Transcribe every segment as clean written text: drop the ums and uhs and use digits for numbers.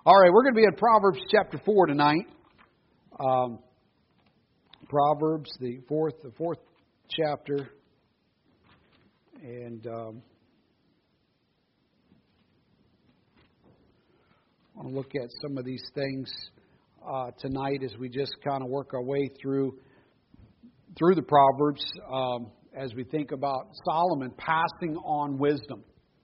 All right, we're going to be in Proverbs chapter 4 tonight. Proverbs, the fourth chapter. And I want to look at some of these things tonight as we just kind of work our way through the Proverbs as we think about Solomon passing on wisdom.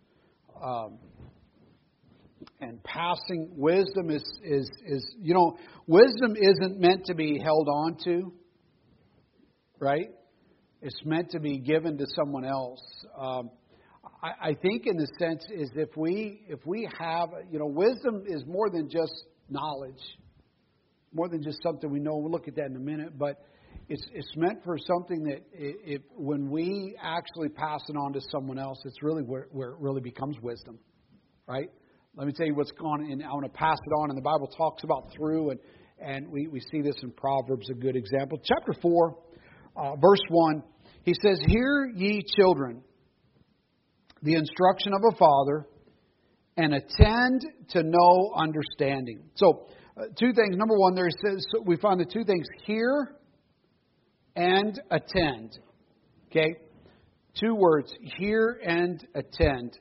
And passing wisdom is wisdom isn't meant to be held on to, right? It's meant to be given to someone else. I think in the sense is if we have, wisdom is more than just knowledge, more than just something we know. We'll look at that in a minute, but it's meant for something that when we actually pass it on to someone else, it's really where it really becomes wisdom, right? Let me tell you what's going on, and I want to pass it on. And the Bible talks about through, and we see this in Proverbs, a good example. Chapter 4, verse 1, he says, "Hear ye children, the instruction of a father, and attend to know understanding." So, two things. Number one, there it says, we find the two things, hear and attend. Okay? Two words, hear and attend.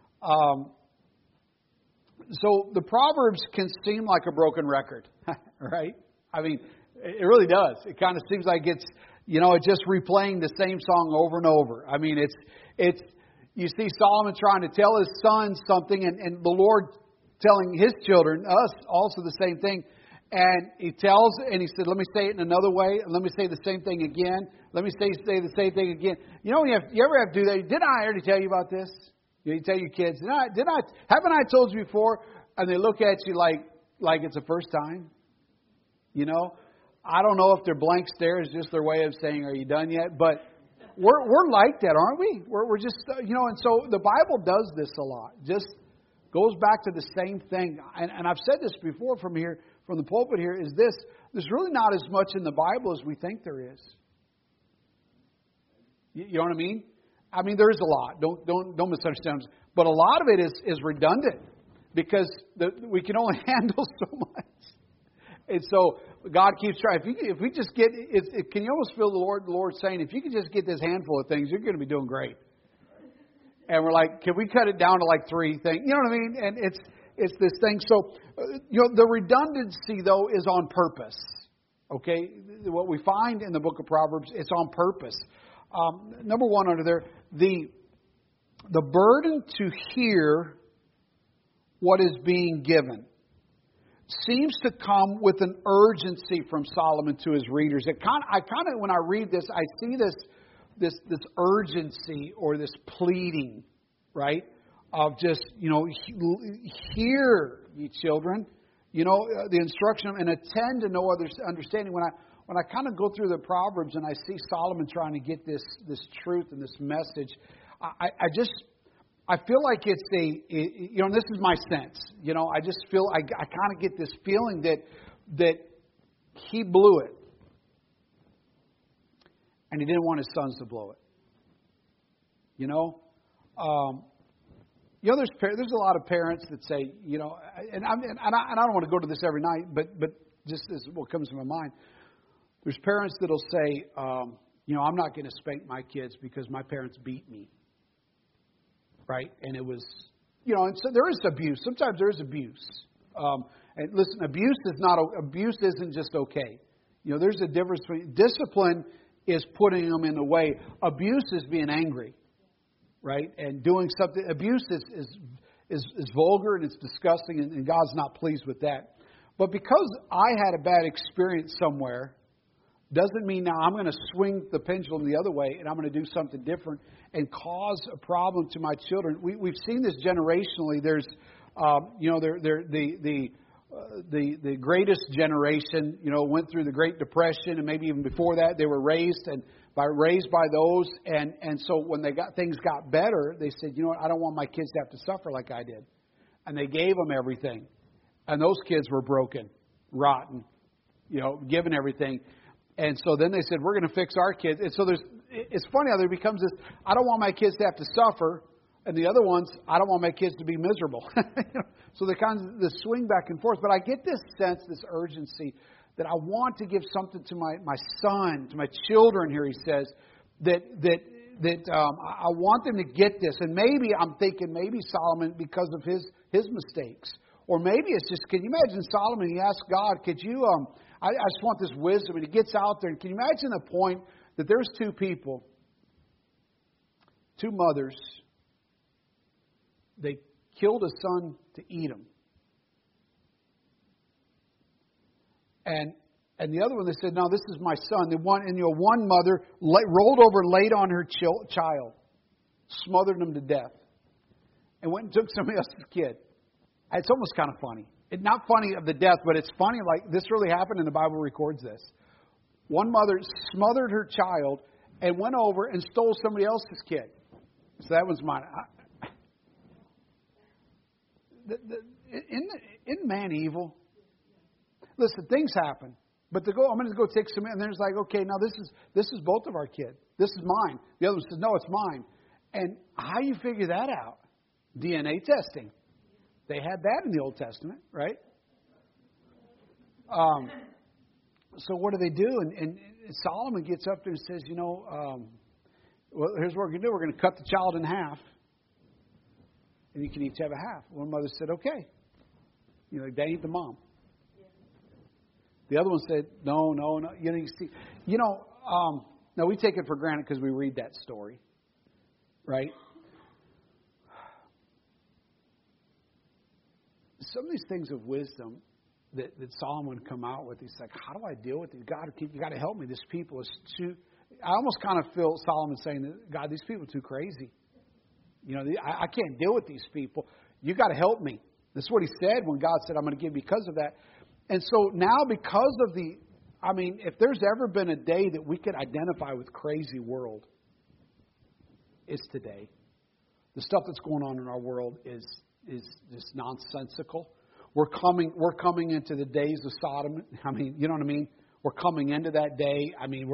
So the Proverbs can seem like a broken record, right? I mean, it really does. It kind of seems like it's just replaying the same song over and over. I mean, it's you see Solomon trying to tell his son something, and the Lord telling his children, us, also the same thing. And he tells, and he said, let me say it in another way, and let me say the same thing again. Let me say the same thing again. You ever have to do that? Didn't I already tell you about this? You tell your kids, haven't I told you before? And they look at you like it's the first time. I don't know if their blank stare is just their way of saying, "Are you done yet?" But we're like that, aren't we? We're just And so the Bible does this a lot. Just goes back to the same thing. And I've said this before from the pulpit here. Is this? There's really not as much in the Bible as we think there is. You know what I mean? I mean, there is a lot. Don't misunderstand. But a lot of it is redundant because we can only handle so much. And so God keeps trying. If we just get, can you almost feel the Lord saying, if you can just get this handful of things, you're going to be doing great. And we're like, can we cut it down to like 3 things? You know what I mean? And it's this thing. So the redundancy though is on purpose. Okay, what we find in the book of Proverbs, it's on purpose. Number one under there, the burden to hear what is being given seems to come with an urgency from Solomon to his readers. When I read this, I see this urgency or this pleading, right? Of just, hear, ye children, the instruction and attend to no other understanding. When I kind of go through the Proverbs and I see Solomon trying to get this truth and this message, I feel like it's this is my sense. I just feel, I kind of get this feeling that he blew it. And he didn't want his sons to blow it. There's a lot of parents that say, and I don't want to go to this every night, but just as what comes to my mind. There's parents that'll say, I'm not going to spank my kids because my parents beat me. Right? And it was, and so there is abuse. Sometimes there is abuse. And listen, abuse isn't just okay. There's a difference between discipline is putting them in the way. Abuse is being angry. Right? And doing something. Abuse is vulgar and it's disgusting and God's not pleased with that. But because I had a bad experience somewhere, doesn't mean now I'm going to swing the pendulum the other way and I'm going to do something different and cause a problem to my children. We've seen this generationally. There's, the greatest generation, went through the Great Depression and maybe even before that they were raised by those. And so when things got better, they said, I don't want my kids to have to suffer like I did. And they gave them everything. And those kids were broken, rotten, given everything. And so then they said, we're going to fix our kids. And so it's funny how there becomes this, I don't want my kids to have to suffer. And the other ones, I don't want my kids to be miserable. So they kind of the swing back and forth. But I get this sense, this urgency, that I want to give something to my son, to my children here, he says, that I want them to get this. And maybe I'm thinking maybe Solomon, because of his mistakes. Or maybe it's just, can you imagine Solomon, he asked God, could you, I just want this wisdom. And he gets out there. And can you imagine the point that there's two people, two mothers, they killed a son to eat him. And the other one, they said, no, this is my son. One mother rolled over and laid on her child, smothered him to death, and went and took somebody else's kid. It's almost kind of funny. It's not funny of the death, but it's funny like this really happened and the Bible records this. One mother smothered her child and went over and stole somebody else's kid. So that was mine. Isn't man evil? Listen, things happen. But I'm going to go take some, and there's like, okay, now this is both of our kids. This is mine. The other one says, no, it's mine. And how you figure that out? DNA testing. They had that in the Old Testament, right? So what do? And Solomon gets up there and says, well, here's what we're going to do. We're going to cut the child in half, and you can each have a half. One mother said, okay. They ain't the mom. The other one said, no. Now we take it for granted because we read that story, right? Some of these things of wisdom that Solomon come out with, he's like, how do I deal with it? God, you got to help me. This people is too. I almost kind of feel Solomon saying, God, these people are too crazy. I can't deal with these people. You got to help me. This is what he said when God said, I'm going to give because of that. And so now because of if there's ever been a day that we could identify with crazy world, it's today. The stuff that's going on in our world is just nonsensical. We're coming into the days of Sodom. You know what I mean? We're coming into that day.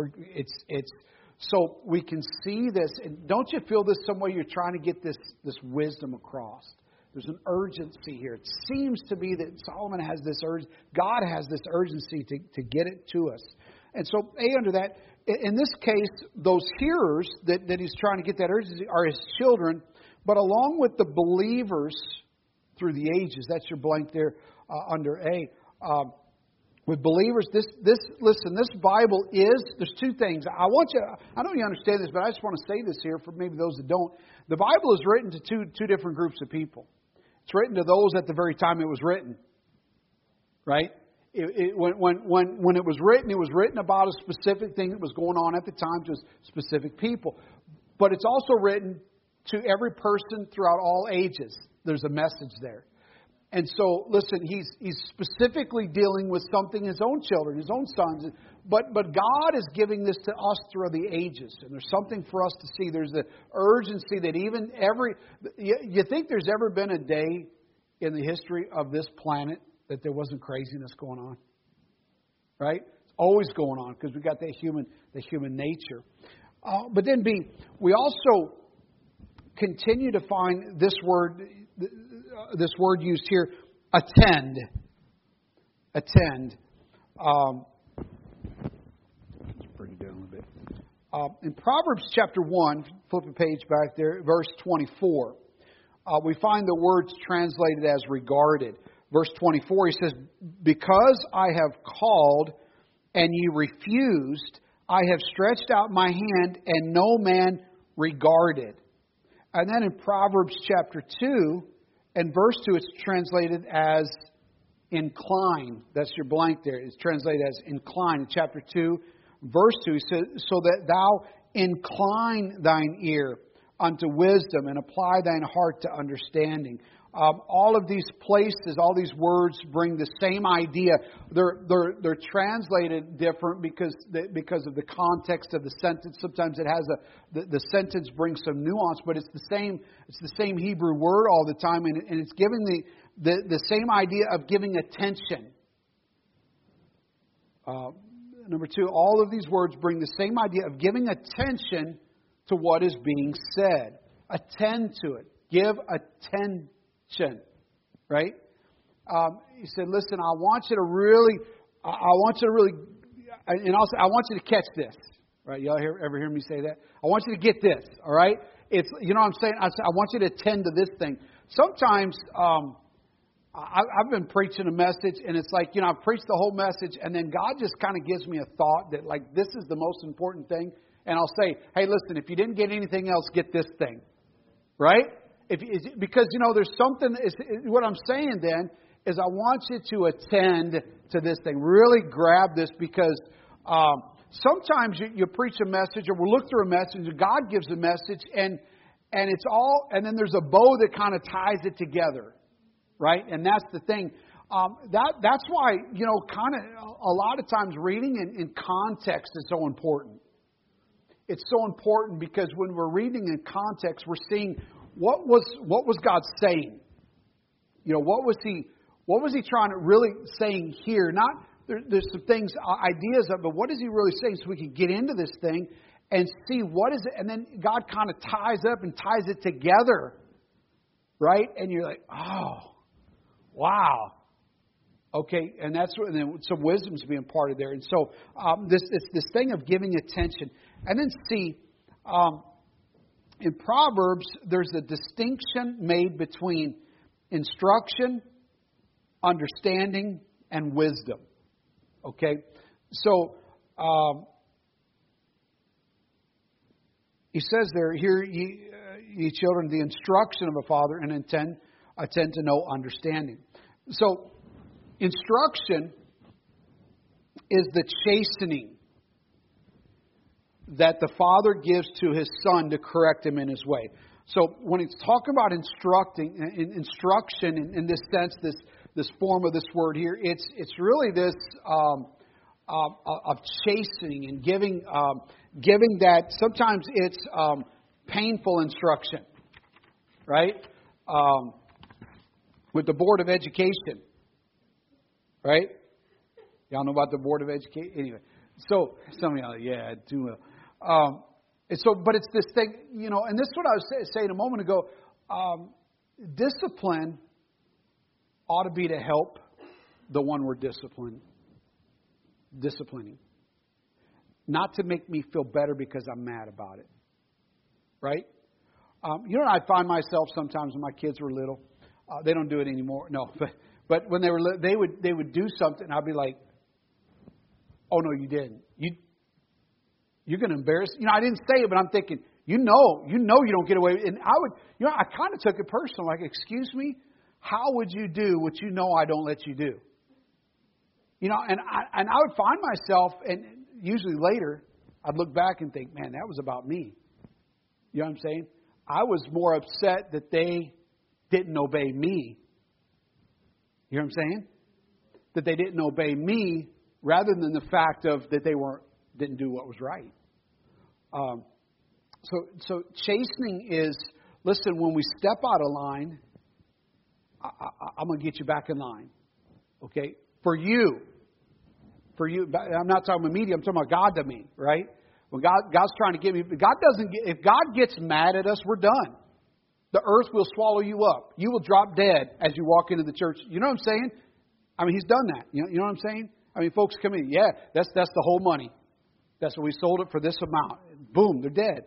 So we can see this. And don't you feel this some way you're trying to get this wisdom across? There's an urgency here. It seems to be that Solomon has this urgency. God has this urgency to get it to us. And so, under that, in this case, those hearers that he's trying to get that urgency are his children, but along with the believers through the ages. That's your blank there under A. With believers, this Bible there's two things. I don't know if you understand this, but I just want to say this here for maybe those that don't. The Bible is written to two different groups of people. It's written to those at the very time it was written, right? When it was written about a specific thing that was going on at the time to specific people. But it's also written to every person throughout all ages. There's a message there. And so, listen, he's specifically dealing with something, his own children, his own sons. But God is giving this to us through the ages. And there's something for us to see. There's the urgency that even you think there's ever been a day in the history of this planet that there wasn't craziness going on? Right? It's always going on because we got the human nature. But then B, we also continue to find this word used here, attend. Attend. Let's bring it down a little bit. In Proverbs chapter 1, flip a page back there, verse 24, we find the words translated as regarded. Verse 24, he says, because I have called and ye refused, I have stretched out my hand and no man regarded. And then in Proverbs chapter 2, and verse 2, it's translated as incline. That's your blank there. It's translated as incline. In chapter 2, verse 2, he says, so that thou incline thine ear unto wisdom and apply thine heart to understanding. All of these places, all these words bring the same idea. They're translated different because of the context of the sentence. Sometimes it has the sentence brings some nuance, but it's the same Hebrew word all the time, and it's giving the same idea of giving attention. Number 2, all of these words bring the same idea of giving attention to what is being said. Attend to it. Give attention. Right? He said, listen, I want you to really, and also I want you to catch this. Right? Y'all ever hear me say that? I want you to get this. All right? It's, you know what I'm saying? I want you to attend to this thing. Sometimes, I've been preaching a message, and it's like, I've preached the whole message, and then God just kind of gives me a thought that, like, this is the most important thing. And I'll say, hey, listen, if you didn't get anything else, get this thing. Right? Because, there's something, what I'm saying then is I want you to attend to this thing. Really grab this, because sometimes you preach a message, or we'll look through a message, and God gives a message, and it's all, and then there's a bow that kind of ties it together. Right? And that's the thing. That's why, kind of a lot of times reading in context is so important. It's so important because when we're reading in context, we're seeing what was God saying. What was he trying to really saying here? Not there's some things, ideas of, but what is he really saying, so we can get into this thing and see what is it, and then God kind of ties up and ties it together. Right? And you're like, oh. Wow. Okay, and that's and then some wisdom's being imparted there, and so it's this thing of giving attention, and then see, in Proverbs there's a distinction made between instruction, understanding, and wisdom. Okay, so he says there, "Hear ye children, the instruction of a father, and attend to know understanding." So, instruction is the chastening that the father gives to his son to correct him in his way. So, when he's talking about instruction in this sense, this form of this word here, it's really this of chastening and giving that. Sometimes it's painful instruction, right? With the Board of Education, right? Y'all know about the Board of Education? Anyway, so some of y'all, yeah, I do well. But it's this thing, and this is what I was saying a moment ago. Discipline ought to be to help the one we're disciplining. Not to make me feel better because I'm mad about it. Right? I find myself sometimes when my kids were little. They don't do it anymore. No, but when they were, they would do something. I'd be like, "Oh no, you didn't. You're going to embarrass." I didn't say it, but I'm thinking, you don't get away. And I would, I kind of took it personal. Like, excuse me, how would you do what I don't let you do? And I would find myself, and usually later, I'd look back and think, man, that was about me. You know what I'm saying? I was more upset that they didn't obey me. You know what I'm saying? That they didn't obey me rather than the fact of that they didn't do what was right. So chastening is, listen, when we step out of line, I'm going to get you back in line. Okay? For you. I'm not talking about me, I'm talking about God to me, right? When God's trying to get me, if God gets mad at us, we're done. The earth will swallow you up. You will drop dead as you walk into the church. You know what I'm saying? I mean, He's done that. You know what I'm saying? I mean, folks come in, yeah, that's the whole money. That's what we sold it for, this amount. Boom, they're dead.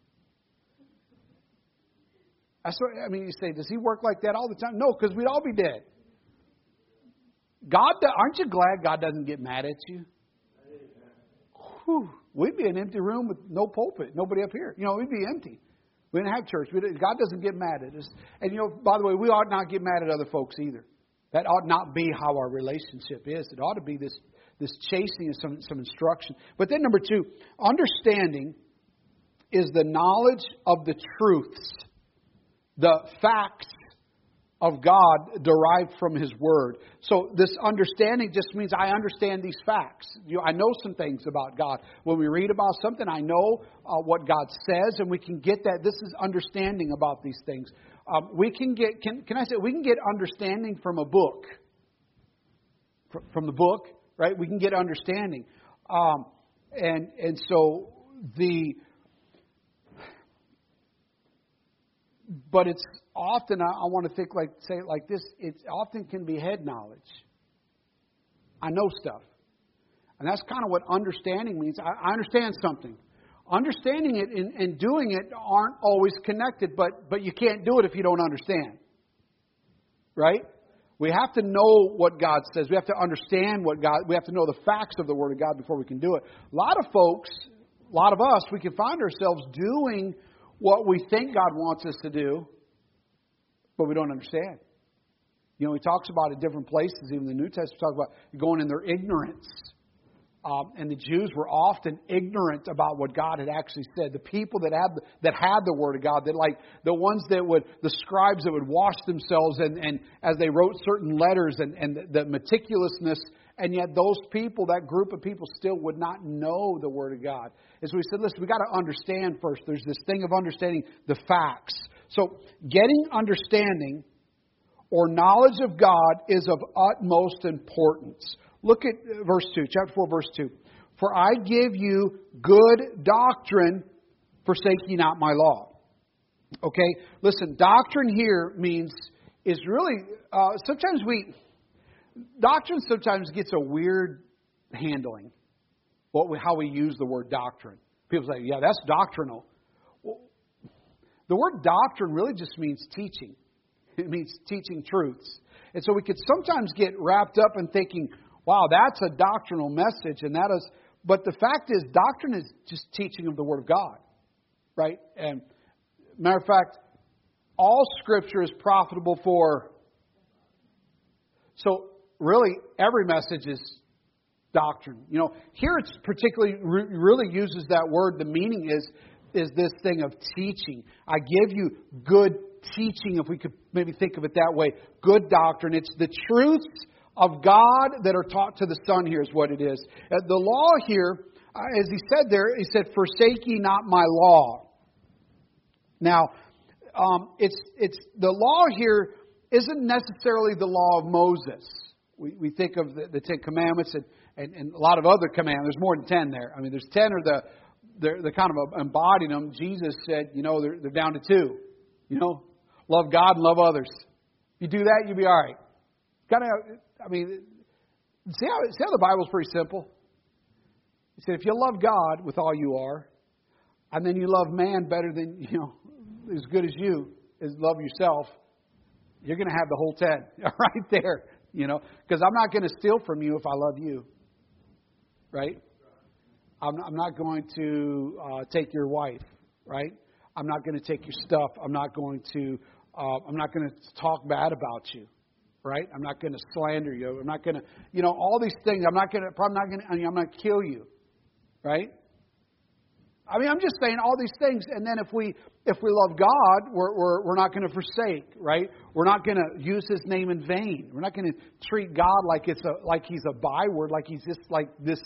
You say, does He work like that all the time? No, because we'd all be dead. Aren't you glad God doesn't get mad at you? Whew, we'd be an empty room with no pulpit, nobody up here. We'd be empty. We didn't have church. God doesn't get mad at us. And, by the way, we ought not get mad at other folks either. That ought not be how our relationship is. It ought to be this chastening and some instruction. But then number 2, understanding is the knowledge of the truths, the facts of God derived from His Word. So this understanding just means I understand these facts. I know some things about God. When we read about something, I know what God says, and we can get that. This is understanding about these things. We can get, we can get understanding from a book. From the book, right? We can get understanding. And so but it's often, I want to say it like this, it often can be head knowledge. I know stuff. And that's kind of what understanding means. I understand something. Understanding it and doing it aren't always connected, but you can't do it if you don't understand. Right? We have to know what God says. We have to understand we have to know the facts of the Word of God before we can do it. A lot of folks, a lot of us, we can find ourselves doing what we think God wants us to do, but we don't understand. You know, He talks about it in different places, even the New Testament talks about going in their ignorance. And the Jews were often ignorant about what God had actually said. The people that had the Word of God, the ones the scribes that would wash themselves and as they wrote certain letters and the meticulousness, and yet those people, that group of people, still would not know the Word of God. And so we said, listen, we got to understand first. There's this thing of understanding the facts. So getting understanding or knowledge of God is of utmost importance. Look at verse 2, chapter 4, verse 2. For I give you good doctrine, forsake ye not my law. Okay, listen, doctrine here is really, doctrine sometimes gets a weird handling. How we use the word doctrine. People say, yeah, that's doctrinal. Well, the word doctrine really just means teaching. It means teaching truths. And so we could sometimes get wrapped up in thinking, wow, that's a doctrinal message, but the fact is, doctrine is just teaching of the Word of God, right? And matter of fact, all Scripture is profitable for. So really, every message is doctrine. You know, here it's particularly really uses that word. The meaning is this thing of teaching. I give you good teaching, if we could maybe think of it that way. Good doctrine. It's the truths of God that are taught to the Son. Here is what it is. The law here, as he said there, he said, "Forsake ye not my law." Now, it's the law here isn't necessarily the law of Moses. We think of the Ten Commandments and a lot of other commandments. There's more than 10 there. I mean, there's 10 or they're kind of embodying them. Jesus said, they're down to 2. Love God and love others. If you do that, you'll be all right. See how the Bible's pretty simple? He said, if you love God with all you are, and then you love man better than, as good as you, as love yourself, you're going to have the whole 10 right there, because I'm not going to steal from you if I love you, right? I'm not going to take your wife, right? I'm not going to take your stuff. I'm not going to talk bad about you. Right? I'm not going to slander you. I'm not going to, all these things. I'm not going to kill you. Right? I'm just saying all these things. And then if we love God, we're not going to forsake. Right? We're not going to use His name in vain. We're not going to treat God like He's a byword, like He's just like this,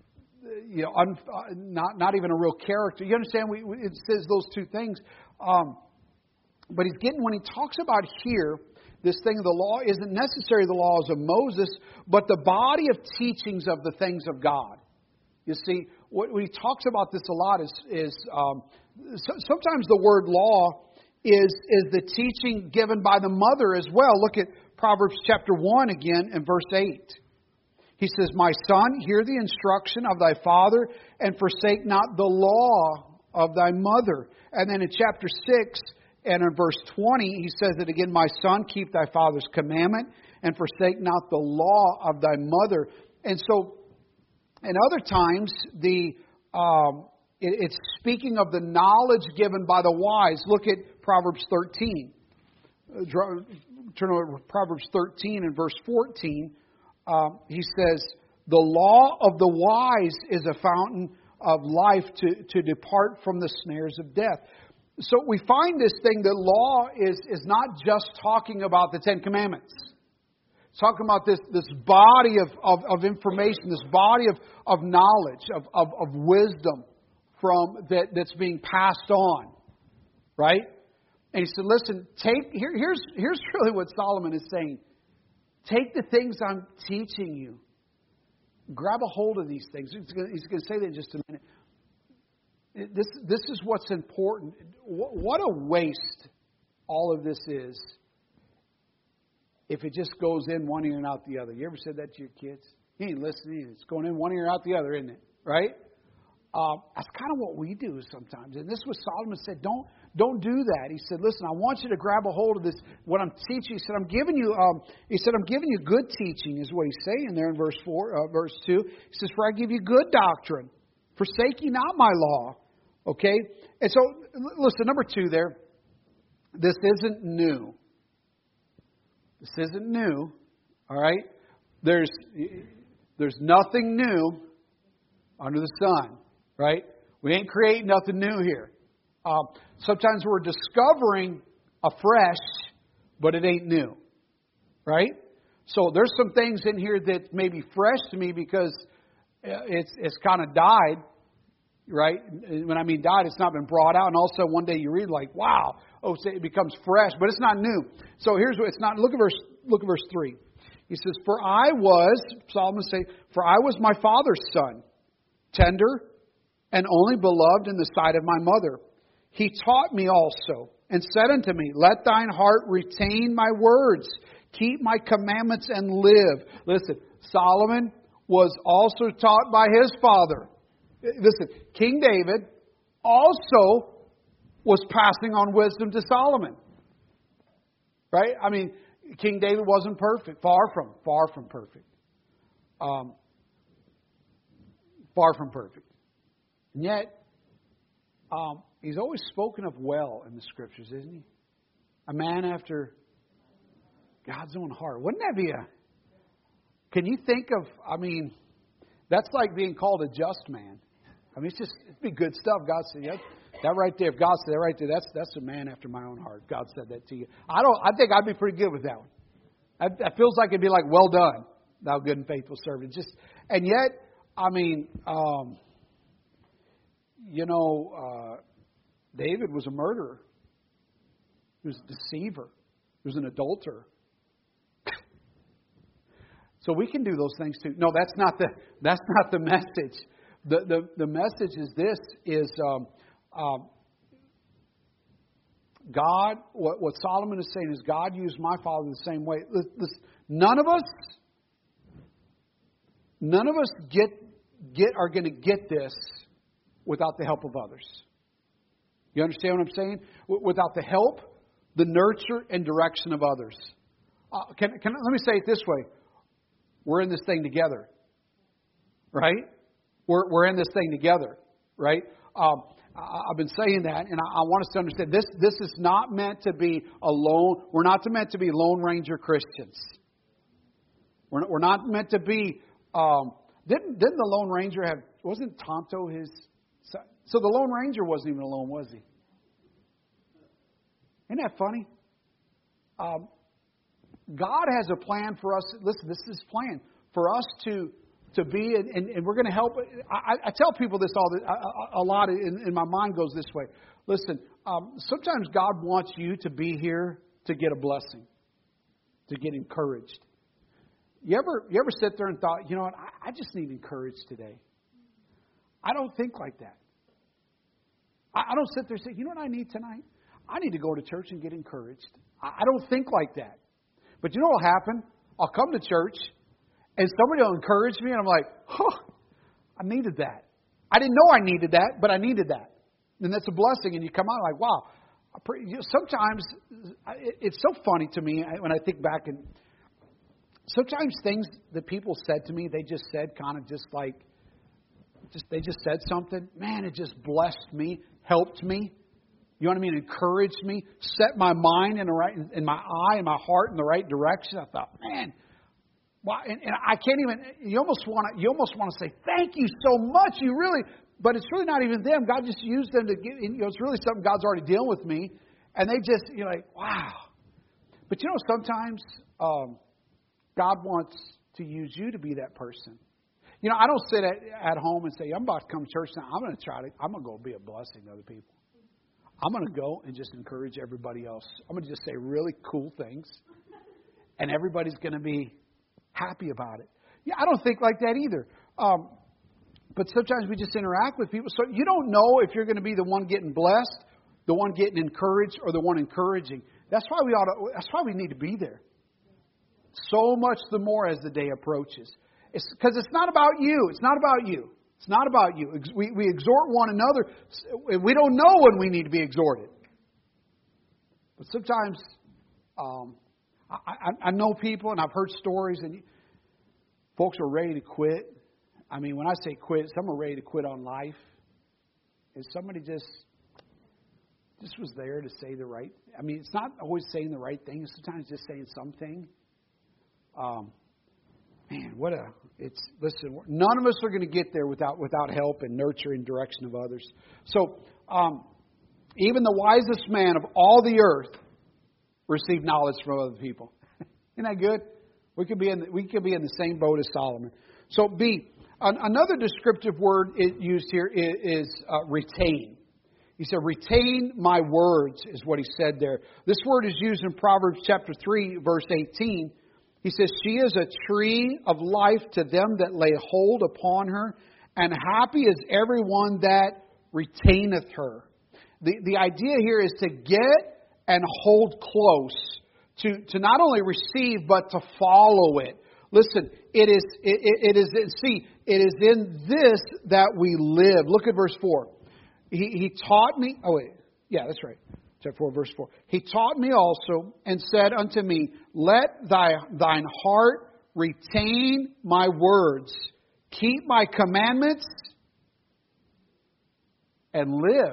not even a real character. You understand? It says those two things. But when he talks about here, this thing of the law isn't necessarily the laws of Moses, but the body of teachings of the things of God. You see, what he talks about this a lot is sometimes the word law is the teaching given by the mother as well. Look at Proverbs chapter 1 again and verse 8. He says, "My son, hear the instruction of thy father, and forsake not the law of thy mother." And then in chapter 6, and in verse 20, he says it again, "My son, keep thy father's commandment, and forsake not the law of thy mother." And so, in other times, it's speaking of the knowledge given by the wise. Look at Proverbs 13. Turn over to Proverbs 13 and verse 14. He says, "The law of the wise is a fountain of life to depart from the snares of death." So we find this thing that law is not just talking about the Ten Commandments. It's talking about this body of information, this body of knowledge, of wisdom that's being passed on. Right? And he said, listen, here's really what Solomon is saying. Take the things I'm teaching you. Grab a hold of these things. He's going to say that in just a minute. This is what's important. What a waste all of this is if it just goes in one ear and out the other. You ever said that to your kids? He ain't listening. It's going in one ear out the other, isn't it? Right? That's kind of what we do sometimes. And this is what Solomon said. Don't do that. He said, listen, I want you to grab a hold of this. What I'm teaching, he said, I'm giving you good teaching, is what he's saying there in verse 2. He says, for I give you good doctrine. Forsake ye not my law. Okay? And so, listen, number 2 there. This isn't new. This isn't new. All right? There's nothing new under the sun. Right? We ain't creating nothing new here. Sometimes we're discovering afresh, but it ain't new. Right? So there's some things in here that may be fresh to me because it's kind of died. Right? When I mean died, it's not been brought out. And also one day you read like, wow. Oh, so it becomes fresh, but it's not new. So here's what it's not. Look at verse 3. He says, Solomon say, for I was my father's son, tender and only beloved in the sight of my mother. He taught me also, and said unto me, let thine heart retain my words, keep my commandments, and live. Listen, Solomon was also taught by his father. Listen, King David also was passing on wisdom to Solomon. Right? I mean, King David wasn't perfect. Far from perfect. Far from perfect. And yet, he's always spoken of well in the Scriptures, isn't he? A man after God's own heart. Wouldn't that be can you think of, that's like being called a just man. It'd be good stuff. God said, yeah, that right there, if God said that right there, that's a man after my own heart. God said that to you. I think I'd be pretty good with that one. That feels like it'd be like, well done, thou good and faithful servant. And yet, David was a murderer. He was a deceiver. He was an adulterer. So we can do those things too. No, that's not the message. The message is this: God. What Solomon is saying is God used my father the same way. None of us are going to get this without the help of others. You understand what I'm saying? Without the help, the nurture, and direction of others. Let me say it this way: we're in this thing together, right? We're in this thing together, right? I've been saying that, and I want us to understand this. This is not meant to be alone. We're not meant to be Lone Ranger Christians. We're not meant to be. Didn't the Lone Ranger have? Wasn't Tonto his? So the Lone Ranger wasn't even alone, was he? Isn't that funny? God has a plan for us. Listen, this is His plan for us to be, and we're going to help. I tell people this a lot. In my mind goes this way. Listen, sometimes God wants you to be here to get a blessing, to get encouraged. You ever sit there and thought, you know what? I just need encouraged today. I don't think like that. I don't sit there and say, you know what I need tonight? I need to go to church and get encouraged. I don't think like that. But you know what will happen? I'll come to church and somebody will encourage me and I'm like, I needed that. I didn't know I needed that, but I needed that. And that's a blessing. And you come out like, wow. Sometimes it's so funny to me when I think back, and sometimes things that people said to me, they just said kind of just like, they just said something. Man, it just blessed me, helped me. You know what I mean? Encouraged me, set my mind in my eye and my heart in the right direction. I thought, man, why? And I can't even. You almost want to say thank you so much. You really, but it's really not even them. God just used them to get. It's really something God's already dealing with me, and they just you're like, wow. But sometimes God wants to use you to be that person. I don't sit at home and say, I'm about to come to church now. I'm going to go be a blessing to other people. I'm going to go and just encourage everybody else. I'm going to just say really cool things. And everybody's going to be happy about it. Yeah, I don't think like that either. But sometimes we just interact with people. So you don't know if you're going to be the one getting blessed, the one getting encouraged, or the one encouraging. That's why that's why we need to be there. So much the more as the day approaches. Because it's not about you. It's not about you. It's not about you. We exhort one another. We don't know when we need to be exhorted. But sometimes I know people, and I've heard stories, and folks are ready to quit. I mean, when I say quit, some are ready to quit on life. And somebody just was there to say the right. I mean, it's not always saying the right thing. Sometimes just saying something. Man, listen, none of us are going to get there without help and nurture and direction of others. So, even the wisest man of all the earth received knowledge from other people. Isn't that good? We could be in the same boat as Solomon. So, another descriptive word used here is retain. He said, retain my words, is what he said there. This word is used in Proverbs chapter 3, verse 18. He says, she is a tree of life to them that lay hold upon her, and happy is everyone that retaineth her. The idea here is to get and hold close, to not only receive, but to follow it. Listen, it is in this that we live. Look at verse 4. He taught me, yeah, that's right. Chapter 4, verse 4. He taught me also and said unto me, let thine heart retain my words. Keep my commandments and live.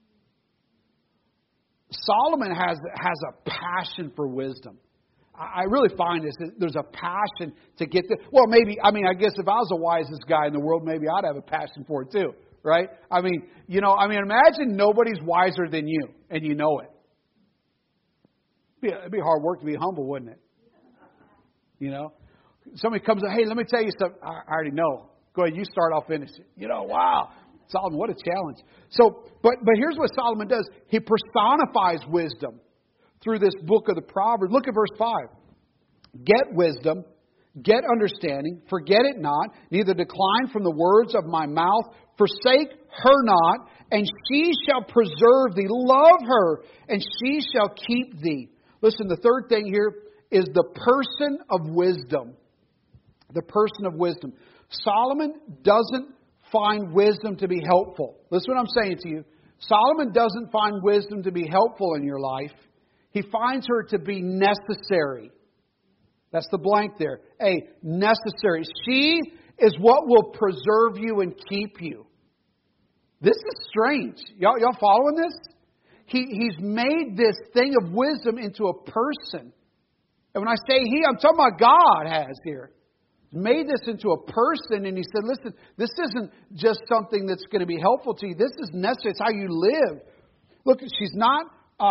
Solomon has a passion for wisdom. I really find there's a passion to get this. Well, I guess if I was the wisest guy in the world, maybe I'd have a passion for it too. Right? Imagine nobody's wiser than you, and you know it. It'd be hard work to be humble, wouldn't it? You know? Somebody comes up, hey, let me tell you something. I already know. Go ahead, you start, I'll finish it. Wow. Solomon, what a challenge. So, but here's what Solomon does. He personifies wisdom through this book of the Proverbs. Look at verse 5. Get wisdom, get understanding, forget it not, neither decline from the words of my mouth. Forsake her not, and she shall preserve thee. Love her, and she shall keep thee. Listen, the third thing here is the person of wisdom. The person of wisdom. Solomon doesn't find wisdom to be helpful. Listen what I'm saying to you. Solomon doesn't find wisdom to be helpful in your life. He finds her to be necessary. That's the blank there. Necessary. She is what will preserve you and keep you. This is strange. Y'all following this? He's made this thing of wisdom into a person. And when I say he, I'm talking about God has here. He's made this into a person, and he said, listen, this isn't just something that's going to be helpful to you. This is necessary. It's how you live. Look, she's not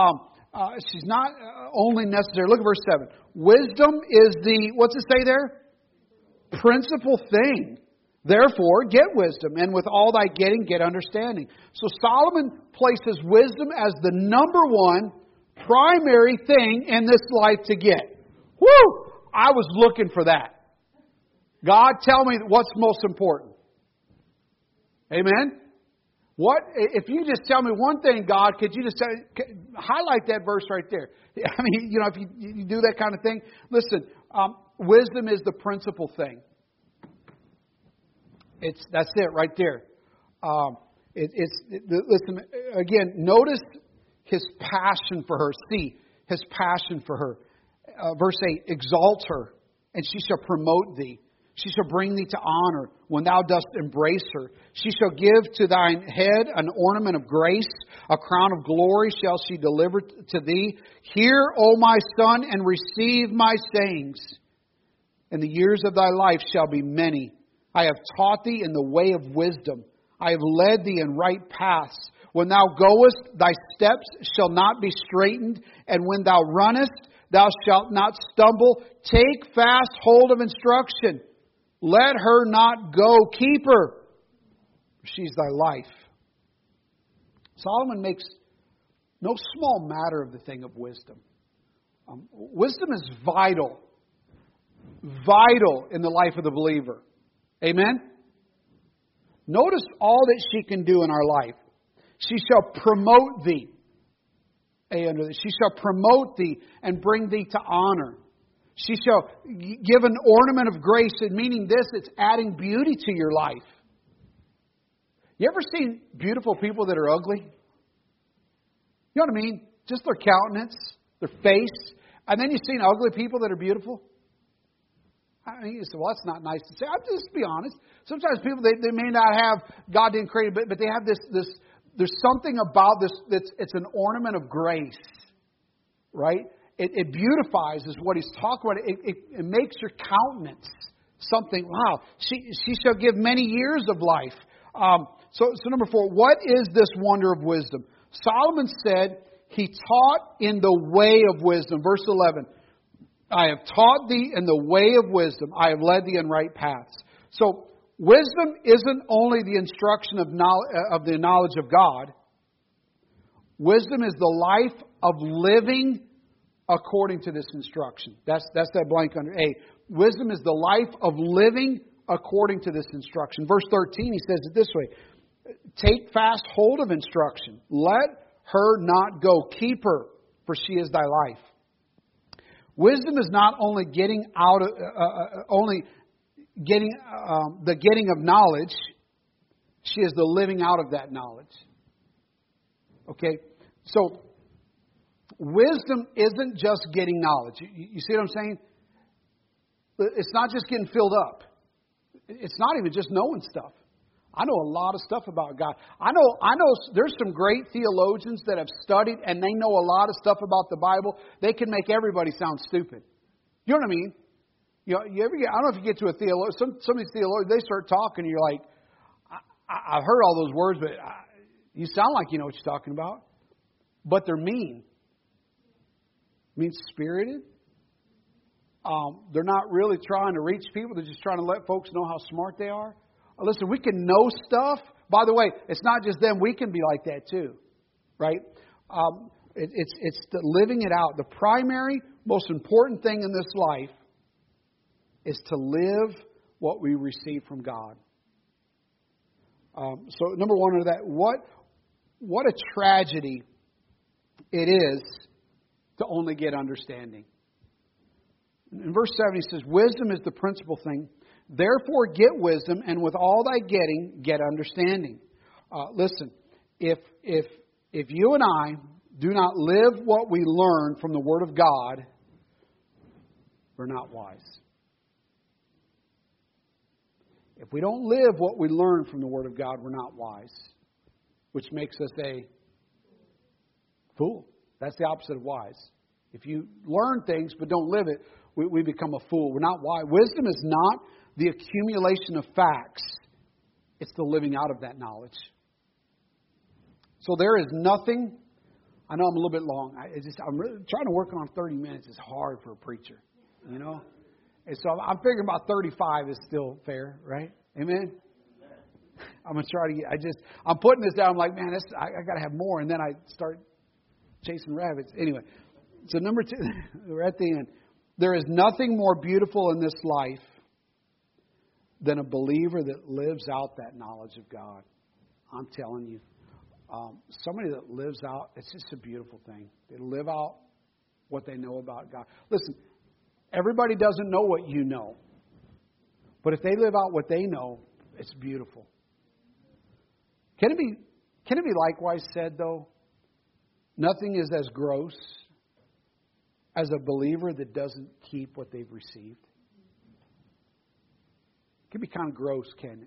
only necessary. Look at verse 7. Wisdom is what's it say there? Principal thing. Therefore, get wisdom, and with all thy getting, get understanding. So Solomon places wisdom as the number one primary thing in this life to get. Woo! I was looking for that. God, tell me what's most important. Amen? What if you just tell me one thing, God? Could you just highlight that verse right there? I mean, if you do that kind of thing. Listen, wisdom is the principal thing. That's it right there. Listen again. Notice his passion for her. See his passion for her. Verse 8: exalt her, and she shall promote thee. She shall bring thee to honor when thou dost embrace her. She shall give to thine head an ornament of grace, a crown of glory shall she deliver to thee. Hear, O my son, and receive my sayings. And the years of thy life shall be many. I have taught thee in the way of wisdom. I have led thee in right paths. When thou goest, thy steps shall not be straitened, and when thou runnest, thou shalt not stumble. Take fast hold of instruction. Let her not go. Keep her. She's thy life. Solomon makes no small matter of the thing of wisdom. Wisdom is vital. Vital in the life of the believer. Amen? Notice all that she can do in our life. She shall promote thee. under thee. She shall promote thee and bring thee to honor. She shall give an ornament of grace, and meaning this, it's adding beauty to your life. You ever seen beautiful people that are ugly? You know what I mean? Just their countenance, their face. And then you've seen ugly people that are beautiful. I mean, you say, well, that's not nice to say. I'll just be honest. Sometimes people, they may not have, God didn't create it, but they have this, there's something about this that's, it's an ornament of grace. Right? It beautifies is what he's talking about. It makes your countenance something, wow, she shall give many years of life. So number 4, what is this wonder of wisdom? Solomon said, he taught in the way of wisdom. Verse 11, I have taught thee in the way of wisdom. I have led thee in right paths. So wisdom isn't only the instruction of the knowledge of God. Wisdom is the life of living according to this instruction. That's that blank under A. Wisdom is the life of living according to this instruction. Verse 13, he says it this way. Take fast hold of instruction. Let her not go. Keep her, for she is thy life. Wisdom is not only getting the getting of knowledge. She is the living out of that knowledge. Okay? So, wisdom isn't just getting knowledge. You see what I'm saying? It's not just getting filled up. It's not even just knowing stuff. I know a lot of stuff about God. I know there's some great theologians that have studied and they know a lot of stuff about the Bible. They can make everybody sound stupid. You know what I mean? You ever get, I don't know if you get to a theologian, some of these theologians, they start talking and you're like, I've heard all those words, but you sound like you know what you're talking about. But they're mean. Mean-spirited. They're not really trying to reach people. They're just trying to let folks know how smart they are. Listen, we can know stuff. By the way, it's not just them. We can be like that too. Right? It's the living it out. The primary, most important thing in this life is to live what we receive from God. So number 1 under that, what a tragedy it is to only get understanding. In verse 7 he says, wisdom is the principal thing. Therefore get wisdom, and with all thy getting, get understanding. Listen, if you and I do not live what we learn from the Word of God, we're not wise. If we don't live what we learn from the Word of God, we're not wise. Which makes us a fool. That's the opposite of wise. If you learn things but don't live it, we become a fool. We're not wise. Wisdom is not the accumulation of facts. It's the living out of that knowledge. So there is nothing. I know I'm a little bit long. I'm really trying to work on 30 minutes. It's hard for a preacher, you know. And so I'm figuring about 35 is still fair, right? Amen. I'm gonna try to get. I'm putting this down. I'm like, man, I got to have more, and then I start chasing rabbits. Anyway, so number 2, we're at the end. There is nothing more beautiful in this life than a believer that lives out that knowledge of God. I'm telling you, somebody that lives out, it's just a beautiful thing. They live out what they know about God. Listen, everybody doesn't know what you know. But if they live out what they know, it's beautiful. Can it be likewise said, though? Nothing is as gross as a believer that doesn't keep what they've received. It can be kind of gross, can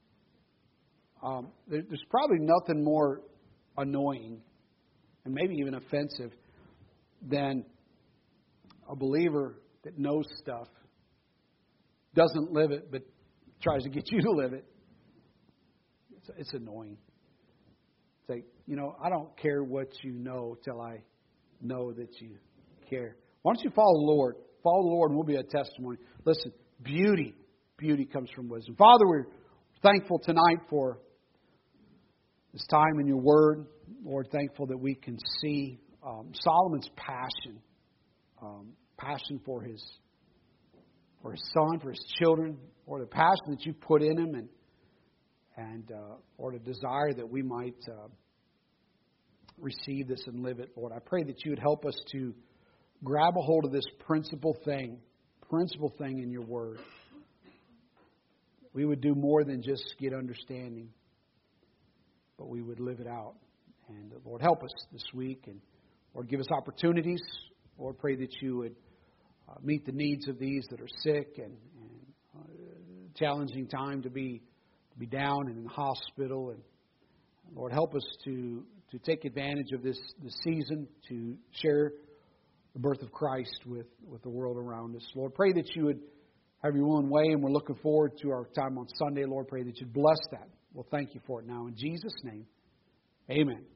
it? There's probably nothing more annoying and maybe even offensive than a believer that knows stuff, doesn't live it, but tries to get you to live it. It's annoying. It's like, I don't care what you know till I know that you care. Why don't you follow the Lord? Follow the Lord and we'll be a testimony. Listen, beauty comes from wisdom. Father, we're thankful tonight for this time in your word. Lord, thankful that we can see Solomon's passion for his son, for his children, or the passion that you put in him, and or the desire that we might receive this and live it, Lord. I pray that you would help us to grab a hold of this principal thing in your word. We would do more than just get understanding, but we would live it out. And Lord, help us this week. And Lord, give us opportunities. Lord, pray that you would meet the needs of these that are sick and challenging time to be down and in the hospital. And Lord, help us to take advantage of this season to share the birth of Christ with the world around us. Lord, pray that you would have your own way, and we're looking forward to our time on Sunday. Lord, pray that you'd bless that. Well, thank you for it now. In Jesus' name, amen.